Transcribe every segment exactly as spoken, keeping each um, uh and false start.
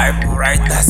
Vibe writers.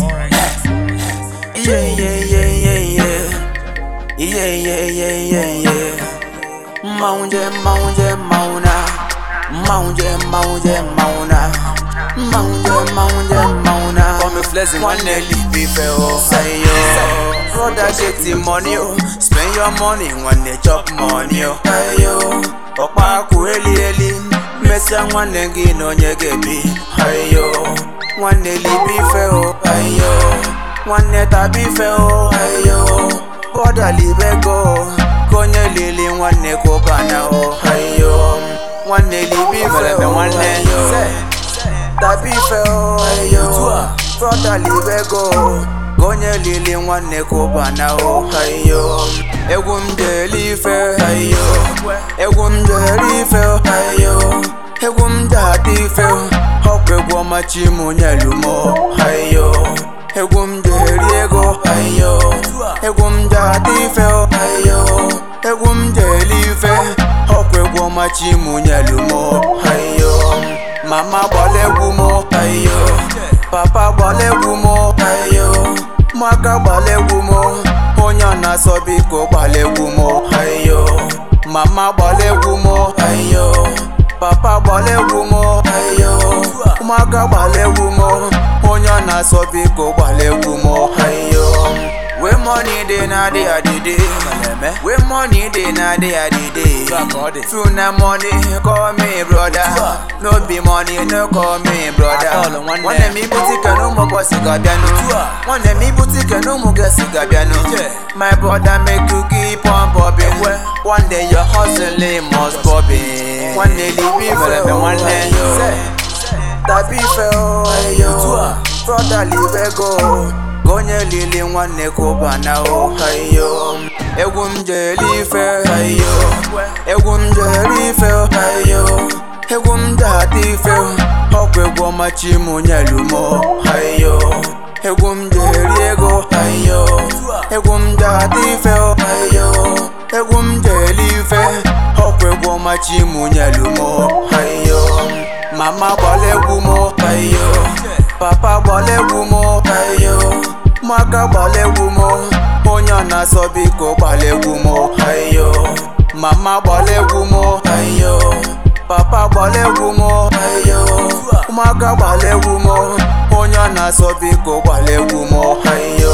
Yeah, yeah, yeah, yeah, yeah. Yeah, yeah, yeah, yeah, yeah. Maunje, maunje, mauna. Maunje, maunje, mauna. Maunje, maunje, mauna. Come flexing one day, leave it, say yo. Brother, get the money, oh. Spend your money when they chop money, oh. Hey yo. Opa kueli eli. Mesa one day, get no nyegebi. Hey yo. One day, leave it, oh. Hey yo. One day, tabi fe, oh. Hey yo. Brother, leave it go. Konye lili one day, go bana, oh. Hey yo. One day, leave it, oh. One day, yo. Tabi fe, oh. Hey yo. Brother, leave it go. Konye lili one ko bana o hayo egum deli fe hayo egum deli fe hayo egum dadi fe hokwe gwo machi munyalumo hayo egum deli ego hayo egum dadi fe hayo egum deli fe hokwe gwo machi munyalumo hayo mama bolegwu mo hayo papa bolegwu mo hayo Maka balegwu mo, onya na sobi ko balegwu mo, ayo. Mama balegwu mo, ayo. Papa balegwu mo, ayo. Maka balegwu mo, onya na sobi ko balegwu mo, ayo. We money dey na dey a dey dey. We money dey na dey a dey dey. Through na money, call me brother. No be money, no call me brother. One day me boutique no mo go sigabiano. One day me boutique no mo go sigabiano. My brother make you keep on bobbing. One day your hustling must bobbing. One day leave me for one day yo. That be fair yo. Brother leave it go. Konye lili one ko bana o hayo egum jeli fe hayo egum jeli fe hayo egum dadi fe hokwe gwo machi munyalumo hayo egum jeli ego hayo egum dadi fe hayo egum jeli fe hokwe gwo machi munyalumo hayo mama balegwu mo hayo papa balegwu mo hayo Maka balegwu mo, onya na sobi ko balegwu mo, ayo. Mama balegwu mo, ayo. Papa balegwu mo, ayo. Maka balegwu mo, onya na sobi ko balegwu mo, ayo.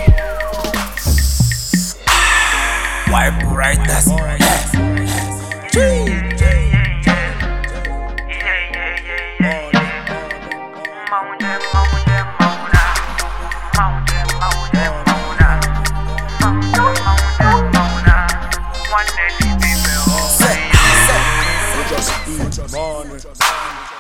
Vibe writers. Just morning.